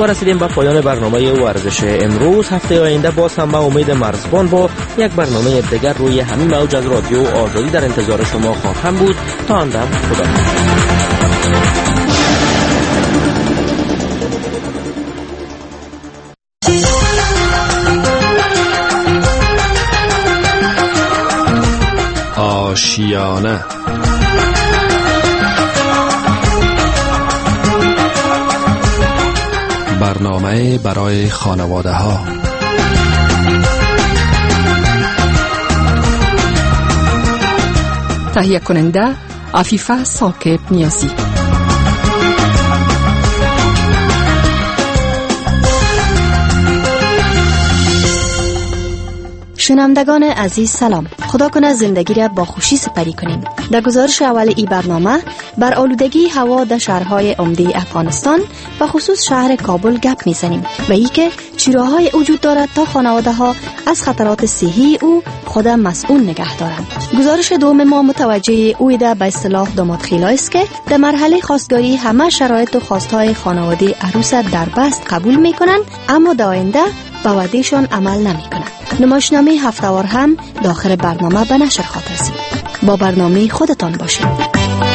ما رسیدیم به پایان برنامه ورزش امروز. هفته آینده باز هم با امید مرزبان با یک برنامه دیگر روی همین موج از رادیو آزادی در انتظار شما خواهم بود. تا آن دم خدا. آشیانه برنامه برای خانواده ها. تهیه کننده عفیفه ثاقب نیازی. شنوندگان عزیز سلام. خدا کنه زندگی را با خوشی سپری کنیم. در گزارش اول ای برنامه بر آلودگی هوا در شهرهای عمده افغانستان و خصوص شهر کابل گپ میزنیم و ای که چه راه‌های وجود دارد تا خانواده ها از خطرات صحی او خود مسئول نگه دارند. گزارش دوم ما متوجه اویده به اصطلاح داماد خیلایی است که در مرحله خواستگاری همه شرایط و خواستهای خانواده عروس در بست قبول میکنند، اما در آینده به وعدهشان عمل نمیکنند. نمایشنامه هفته‌وار هم داخل برنامه به نشر خواهد رسید. با برنامه خودتان باشید.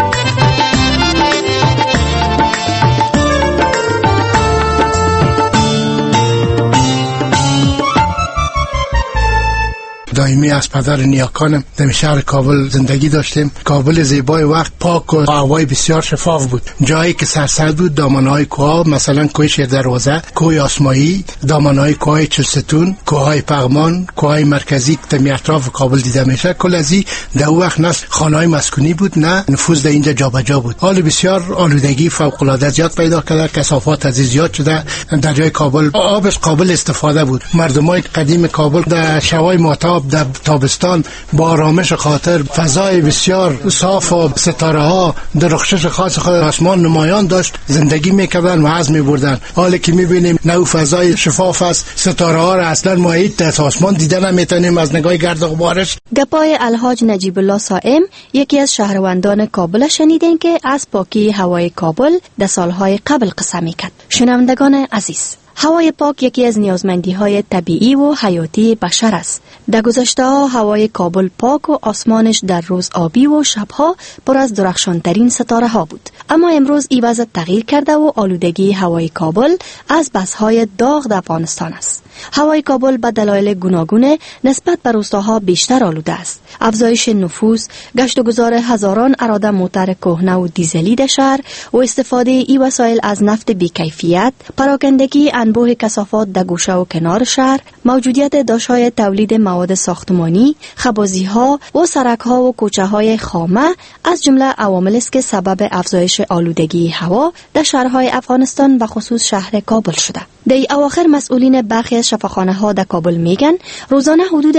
دائمی از پدر نیاکانم در شهر کابل زندگی داشتیم. کابل زیبای وقت پاک و هوای بسیار شفاف بود. جایی که سرسبز بود دامنهای کوه، مثلا کوه شیر دروازه، کوه آسمایی، دامنهای کوه چلستون، کوههای پغمان، کوههای مرکزی که در اطراف کابل دیده میشه. کل ازی در اون وقت نه خانه‌های مسکونی بود نه نفوذ در اینجا جابجا بود. حال بسیار آلودگی فوق العاده زیاد پیدا کرده، کثافات از زیاد شده. در جای کابل آبش قابل استفاده بود. مردمای قدیم کابل در شبای ماهتاب در تابستان با آرامش خاطر فضای بسیار صاف و ستاره ها درخشش خاص خود آسمان نمایان داشت زندگی میکردن و عزم میبردن. حالا که میبینیم نو فضای شفاف است، ستاره ها را اصلا ما در آسمان دیده نمیتونیم از نگاه گرد و غبارش. گپای الحاج نجیب الله صائم یکی از شهروندان کابل شنیدین که از پاکی هوای کابل در سالهای قبل قسم میکرد. شنوندگان عزیز، هوای پاک یکی از نیازمندی‌های طبیعی و حیاتی بشر است. در گذشته‌ها هوای کابل پاک و آسمانش در روز آبی و شبها پر از درخشانترین ستاره‌ها بود. اما امروز این وضع تغییر کرده و آلودگی هوای کابل از بس‌های داغ در افغانستان است. هوای کابل به دلایل گوناگون نسبت به روستاها بیشتر آلوده است. افزایش نفوذ، گشت و گذار هزاران اراده موتر کهنه و دیزلی در شهر و استفاده این وسایل از نفت بی‌کیفیت، پراکندگی انبوه کثافات در گوشه و کنار شهر، موجودیت داشته‌های تولید مواد ساختمانی، خبازی‌ها و سرک‌ها و کوچه‌های خامه از جمله عوامل است که سبب افزایش آلودگی هوا در شهرهای افغانستان و خصوص شهر کابل شده. در اواخر مسئولین برخی از شفاخانه‌ها در کابل میگن روزانه حدود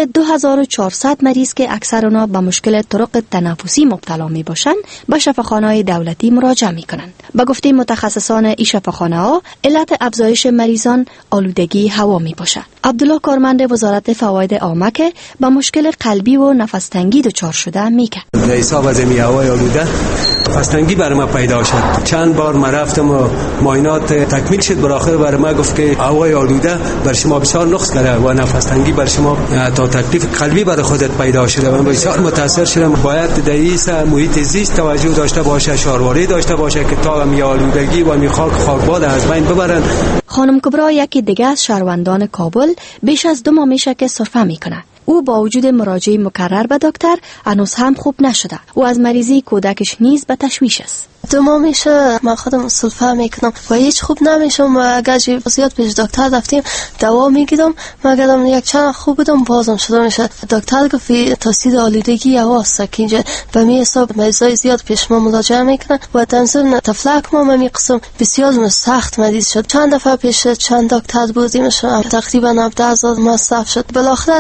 2400 مریض که اکثر آنها به مشکل طرق تنفسی مبتلا میباشند به شفاخانه‌های دولتی مراجعه میکنند. به گفته متخصصان این شفاخانه‌ها علت افزایش مریضان آلودگی هوا میباشد. عبدالله کارمند وزارت فواید عامه که به مشکل قلبی و نفس تنگی دچار شده میگه. در حساب از هوای آلوده نفس تنگی برای ما پیدا شد. چند بار ما رفتم و معاینات تکمیل شد، برآخر برای ما گفت که هوای آلوده بر شما بسیار نقص کرده و نفس تنگی بر شما تا تکلیف قلبی برای خودت پیدا شده. من بسیار متاثر شدم. باید در این محیط زیست توجه داشته باشه، شهرواری داشته باشه که تا می آلودگی و می خاکباد از بین ببرن. خانم کبرا یکی دیگه از شهروندان کابل بیش از 2 ماه میشه که سرفه میکنه. او با وجود مراجعه مکرر به دکتر هنوز هم خوب نشده و از مریضی کودکش نیز به تشویش است. 2 ماه میشه من خودم سلفه میکنم و هیچ خوب نمیشم و اگر زیاد پیش دکتر رفتیم دوا میگیرم مگرم یک چند خوب بودم بازم شده میشه. دکتر گفت تاثیر آلودگی هواست که اینجا به می حساب مریضای زیاد پیش ما مراجعه میکنن و تنظیم تفلک ما می قسم بسیار سخت مریض شد. چند دفعه پیش چند دکتر بودیم تقریبا 17000 مصرف شد. بالاخره دیگه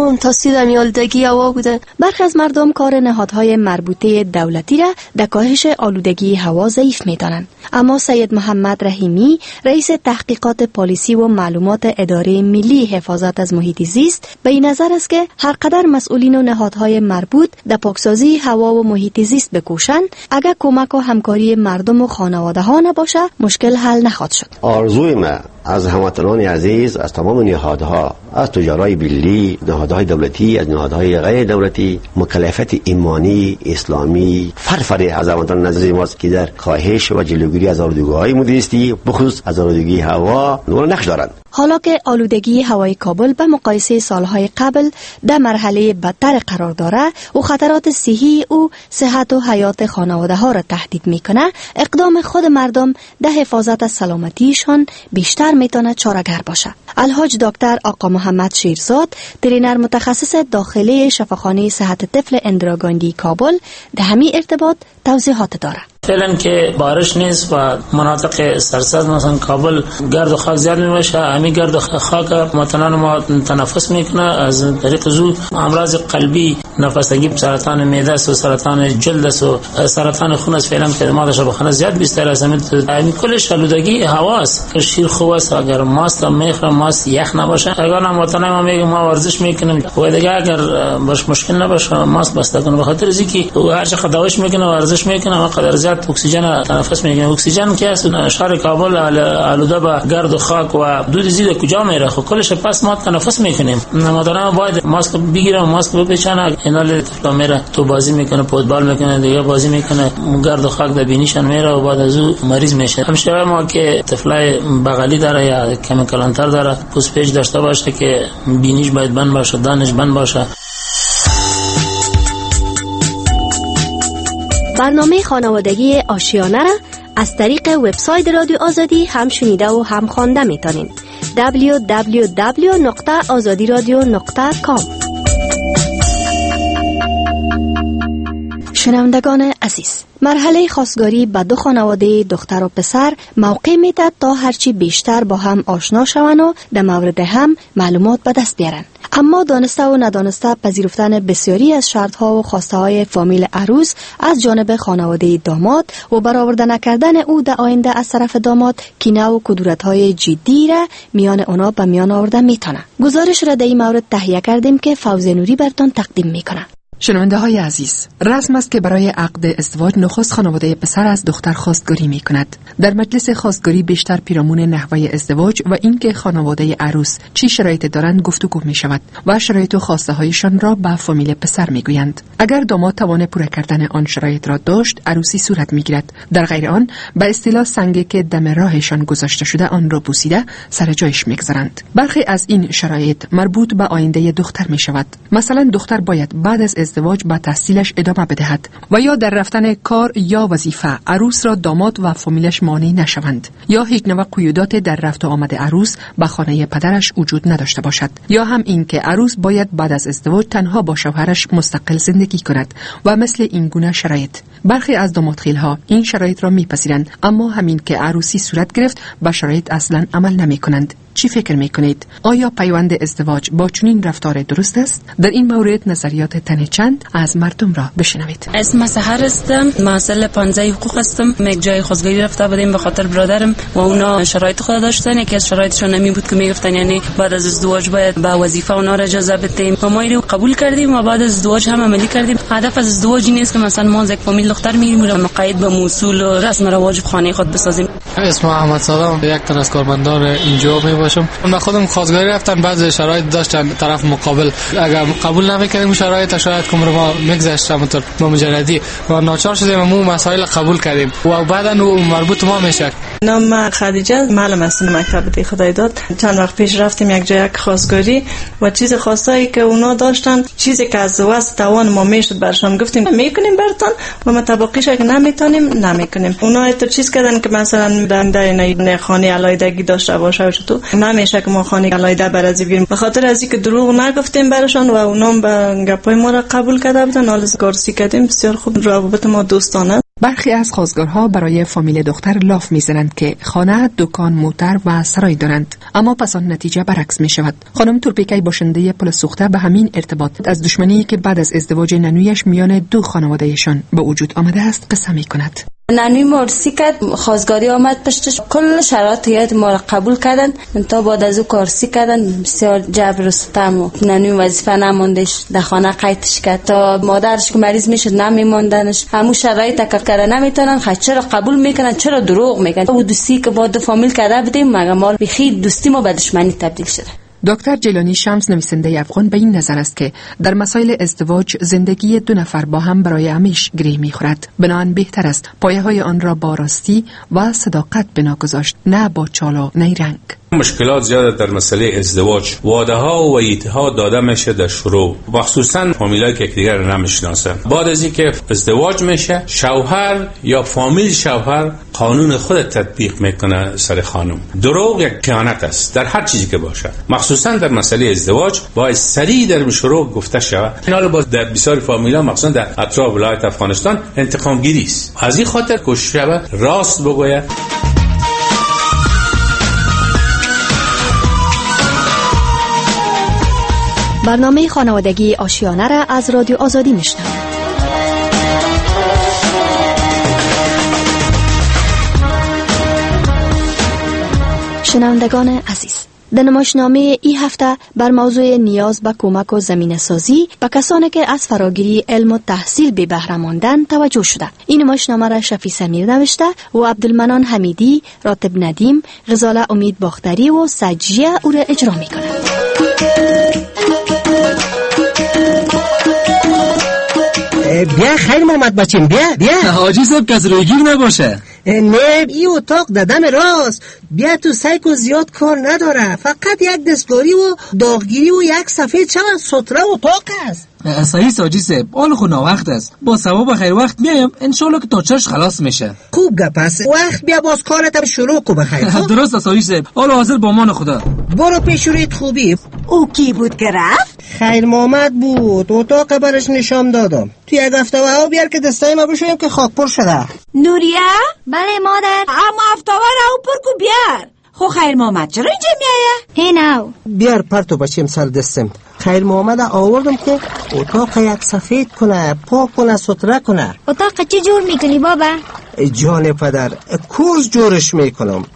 هم تاثیر آلودگی هوا بوده. برخی از مردم کار نهادهای مربوطه دولتی را در کاهش آلودگی هوا ضعیف می‌دانند. اما سید محمد رحیمی رئیس تحقیقات پالیسی و معلومات اداره ملی حفاظت از محیط زیست به این نظر است که هر قدر مسئولین و نهادهای مربوط در پاکسازی هوا و محیط زیست بکوشند، اگر کمک و همکاری مردم و خانواده‌ها نباشه مشکل حل نخواهد شد. آرزوی ما از هموطنان عزیز، از تمام نهادها، از تجارای ملی، نهادهای دولتی، از نهادهای غیر دولتی، مکلفیت ایمانی اسلامی فرفری از هموطنان عزیز ماست که در کاهش و جلوگیری از آلودگی‌های محیطی بخصوص از آلودگی هوا نقش دارند. حالا که آلودگی هوای کابل به مقایسه سالهای قبل در مرحله بدتر قرار داره و خطرات صحی و صحت و حیات خانواده ها را تهدید میکنه، اقدام خود مردم در حفاظت از سلامتیشان بیشتر میتونه چاره‌گر باشه. الحاج دکتر آقا محمد شیرزاد، ترینر متخصص داخلی شفاخانه صحت طفل اندرا گاندی کابل، در همین ارتباط توضیحات داره. فعلا که بارش نیست و مناطق سرسبز مثلا کابل گرد و خاک زیاد میشه، همین گرد و خاک متنان ما تنفس میکنه، از طریق زو امراض قلبی، نفس تنگی، سرطان معده و سرطان جلد و سرطان خون است. فعلا که ما شفاخانه زیاد بیشتر است. همین کلش آلودگی هواست. شیر خوب است اگر ماست میخورم، ماست یخ نباشه. اگر متنان ما میگه ما ورزش میکنیم و دیگه اگر باش مشکل نباشه ماست بسته کنه، به خاطر اینکه هر چقدر دواش میکنه ورزش میکنه و قدر زیاد اکسیژن تنفس میکنه. اکسیژن که از شهر کابل آلوده به گرد و خاک و دود زیاد کجا میره؟ خب کلش پس ما تنفس میکنیم. مادرها باید ماسک بگیره و ماسک بپیچونه. اینا طفلا میره تو بازی میکنه، فوتبال میکنه، دیگه بازی میکنه، گرد و خاک در بینیشان میره و بعد از او مریض میشه. همشه ما که طفلای بغلی داره یا کم کلانتر داره، پوست پیچ داشته باشه که بینیش باید بند باشه، دانش بند باشه. برنامه خانوادگی آشیانه را از طریق وبسایت رادیو آزادی هم شنیده و هم خوانده میتونین. www.azadiradio.com. شنوندگان عزیز، مرحله خواستگاری به دو خانواده دختر و پسر موقع میدهد تا هرچی بیشتر با هم آشنا شوند و در مورد هم معلومات به دست بیارن. اما دانسته و ندانسته پذیرفتن بسیاری از شرطها و خواسته های فامیل عروس از جانب خانواده داماد و برآورده نکردن او در آینده از طرف داماد کینه و کدورت‌های جدی را میان اونا به میان آورده میتونه. گزارش را در این مورد تهیه کردیم که فوزه نوری براتون تقدیم میکنه. شنونده های عزیز، رسم است که برای عقد ازدواج نخست خانواده پسر از دختر خواستگاری می کند. در مجلس خواستگاری بیشتر پیرامون نحوه ازدواج و اینکه خانواده عروس چی شرایط دارند گفتگو می شود و شرایط و خواسته هایشان را به فامیل پسر می گویند. اگر داماد توان پوره کردن آن شرایط را داشت، عروسی صورت می گیرد. در غیر آن، به اصطلاح سنگی که دم راهشان گذاشته شده آن را بوسیده سر جایش می گذارند. برخی از این شرایط مربوط به آینده دختر می شود. مثلا دختر باید بعد از ازدواج به تحصیلش ادامه بدهد و یا در رفتن کار یا وظیفه عروس را داماد و فامیلش مانع نشوند، یا هیچ نوع قیودات در رفت و آمد عروس به خانه پدرش وجود نداشته باشد، یا هم این که عروس باید بعد از ازدواج تنها با شوهرش مستقل زندگی کند و مثل این گونه شرایط. برخی از دامادخیل‌ها این شرایط را میپذیرند، اما همین که عروسی صورت گرفت به شرایط اصلا عمل نمی‌کنند. چی فکر میکنید؟ آیا پیوند ازدواج با چنین رفتار درست است؟ در این مورد نظریات تن چند از مردم را بشنوید. اسم سحر هستم، مسئله 15 حقوق هستم. یک جای خواستگاری رفته بودیم به خاطر برادرم و اونا شرایط خود داشتن. یکی از شرایطشون نمی بود که میگفتن یعنی بعد از ازدواج باید به وظیفه اونا را اجازه بدیم و ما اینو قبول کردیم و بعد از ازدواج هم عملی کردیم. هدف از ازدواج این است که مثلا ما یک فامیل دختر میریم و مقید به اصول و رسم و رواج خانه خود بسازیم. اسم احمد صادم، یک تن از کارمندان اینجا باشم. من خودم خواستگاری رفتن، بعضی شرایط داشتن طرف مقابل، اگر قبول نمی‌کردیم شرایط شاید کمر ما میگذشت همونطور با مجردی و ناچار شدیم و مسائل قبول کردیم و بعداً مربوط ما میشه. نام خدیجه، معلم هستم مکتب دی خدای داد. چند وقت پیش رفتیم یک جای خواستگاری و چیز خاصایی که اونا داشتن، چیزی که از واسه توان ما میشد برشان گفتیم میکنیم براتون و متابقیش اگه نمیکنیم. اونا تو چیز کردن که مثلا در خانه علایدگی داشته باشه تو نمیشه که ما خانه علایده برازی بگیریم. به خاطر از اینکه دروغ نگفتیم براشون و اونا به گپای ما را قبول کرده بودن. حالا گارسی کردیم، بسیار خوب، روابط ما دوستانه. برخی از خواستگارها برای فامیل دختر لاف میزنند که خانه، دکان، موتر و سرای دارند، اما پس آن نتیجه برعکس می شود. خانم تورپیکی باشنده پل سوخته به همین ارتباط از دشمنی که بعد از ازدواج ننویش میان دو خانوادهشان به وجود آمده است قصه می کند. ننوی مرسی کرد، خواستگاری آمد پشتش، کل شرایط ما را قبول کردن تا بعد از او کارسی کردن، بسیار جبر و ستم و ننوی وظیفه نماندش، در خانه قیدش کرد تا مادرش که مریض میشد نمیماندنش، همون شرایط تکف کرده نمیتونن، خیلی چرا قبول میکنن، چرا دروغ میگن. او دوستی که با دو فامیل کرده بودیم مگه ما بخی دوستی ما به دشمنی تبدیل شده. دکتر جیلانی شمس نویسنده افغان به این نظر است که در مسائل ازدواج زندگی دو نفر با هم برای همیشه گره می‌خورد. بنابراین بهتر است پایه‌های آن را با راستی و صداقت بنا گذاشت، نه با چال و نیرنگ. مشکلات زیاد در مسئله ازدواج، وعده ها و وعیدها داده میشه در شروع، مخصوصا فامیلایی که یکدیگر رو نمیشناسن. بعد از اینکه ازدواج میشه، شوهر یا فامیل شوهر قانون خود تطبیق میکنه سر خانم. دروغ یک خیانت است در هر چیزی که باشه، مخصوصا در مسئله ازدواج باید سریع در شروع گفته شود. این حالا باز در بسیار فامیل‌ها مخصوصا در اطراف ولایت افغانستان انتقام گیری است. از این خاطر کوشش شود راست بگوید. برنامه خانوادگی آشیانه را از رادیو آزادی میشنوید. شنوندگان عزیز، در نمایشنامه این هفته بر موضوع نیاز به کمک و زمینه سازی به کسانی که از فراگیری علم و تحصیل به بهره ماندن توجه شده. این نمایشنامه را شفیع سمیر نوشته و عبدالمنان حمیدی، راتب ندیم، غزاله امید باختری و سجیه او را اجرا میکنند. بیا خیر محمد بچیم، بیا حاجی صاحب کس رویگیر نباشه. نه این اتاق ددم راست، بیا تو سایکو زیاد کار نداره، فقط یک دستگاری و داغگیری و یک سفید چمن ستره اتاق است. صحیح حاجی صاحب، حال خو وقت است، با ثواب خیر وقت میایم انشالله که تا چش خلاص میشه. خوب گپ است، وقت بیا باز کارت شروع کو بخیر. درست است حاجی صاحب، حال حاضر با مان خدا. برو پیش رویت خوبی. او کی بود که رفت؟ خیر محمد بود، اتاق برش نشان دادم. تو یک هفته و ها بیار که دستای ما بشویم که خاک پر شده. نوریا؟ بله مادر. اما هفته‌وار او پر کو بیار. خو خیر محمد چرا اینجا میایه؟ هیناو بیار پرتو بچیم سر دستم. خیر محمد آوردم که اتاق یک سفید کنه، پاک کنه، ستره کنه. اتاق چی جور میکنی بابا؟ جان پدر، کورس جورش میکنم.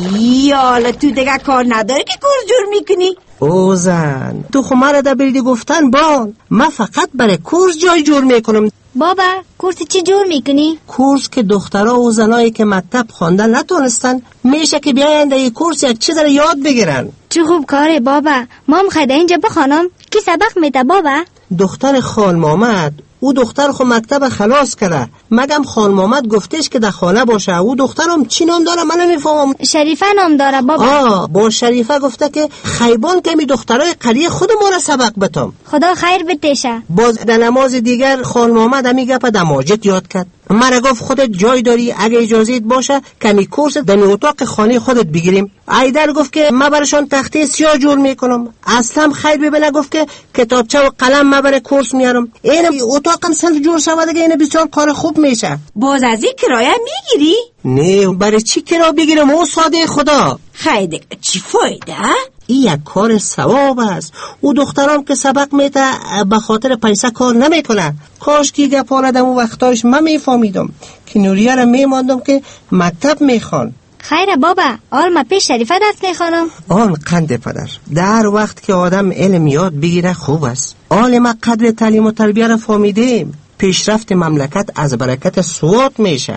یالا تو دیگه کار نداری که کورس جور میکنی؟ او زن، تو خو مرا دا بلدی گفتن بان، من فقط برای کورس جای جور میکنم. بابا کورس چی جور میکنی؟ کورس که دخترها و زنایی که مکتب خواندن نتونستن میشه که بیاین در یک کورس یک چیز را یاد بگیرن. چه خوب کاره بابا، ما مخواهد اینجا بخوانم. کی سبق میده بابا؟ دختر خال محمد، او دختر خو مکتب خلاص کرده، مگم خال محمد گفتش که در خانه باشه. او دخترم چی نام داره من نمیفهمم. شریفه نام داره بابا. با شریفه گفته که خیبان که می دخترای قریه خود ما را سبق بتم. خدا خیر بتشه. باز در نماز دیگر خال محمد همی گپ در ماجد یاد کرد. مرا گفت خودت جای داری اگه اجازهت باشه کمی کورس در اتاق خانه خودت بگیریم. ایدر گفت که من برشان تخته سیاه جور میکنم. اصلا خیر ببینه گفت که کتابچه و قلم من برای کورس میارم. این اتاقم صرف جور شود دیگه، این بسیار کار خوب میشه. باز از این کرایه میگیری؟ نه برای چی کرایه بگیرم او ساده خدا. خیر دیگه چی فایده؟ این یک کار ثواب است. او دخترام که سبق میده به خاطر پیسه کار نمیکنه. کاش که گپاردم و وقتایش من میفهمیدم که نوریه را میماندم که مکتب میخوان. خیره بابا، آل ما پیش شریفه دست میخوانم. آن قند پدر، در وقت که آدم علم یاد بگیره خوب است. آل ما قدر تعلیم و تربیه را فهمیدیم. پیشرفت مملکت از برکت سوات میشه.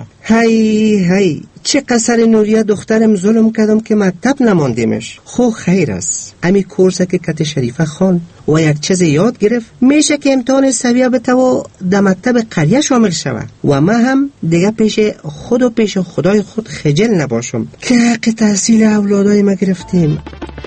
هی چه قصر نوریه دخترم ظلم کردم که مکتب نماندیمش. خو خیر است، امی کورس که کت شریفه خان و یک چیز یاد گرفت میشه که امتحان سویه بته و در مکتب قریه شامل شود و من هم دیگه پیش خود و پیش خدای خود خجل نباشم که حق تحصیل اولادای ما گرفتیم.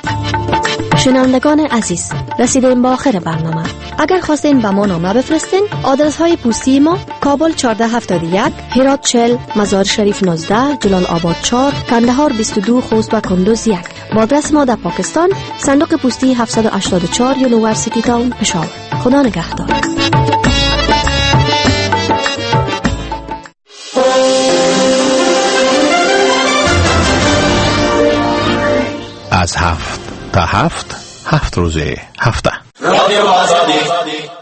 شنوندگان عزیز، رسیدیم به آخر برنامه. اگر خواستین به ما نامه بفرستین، آدرس های پستی ما: کابل 1471، هرات 40، مزار شریف 19، جلال آباد 4، کندهار 22، خوست و کندوز 1. با آدرس ما در پاکستان، صندوق پستی 784، یونیورسیتی تاون، پشاور. خدا نگهدار. از 7 تا 7 روز هفته. رادیو آزادی